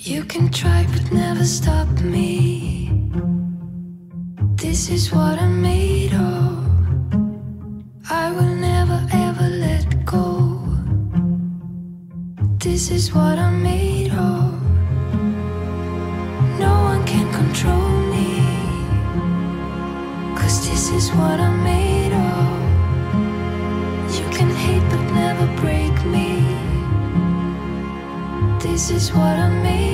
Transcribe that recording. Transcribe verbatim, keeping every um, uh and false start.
You can try but never stop me. This is what I'm made of. I will never ever let go. This is what I'm made of. No one can control me, 'cause this is what I'm made of. You can hate but never break me. This is what I'm made of.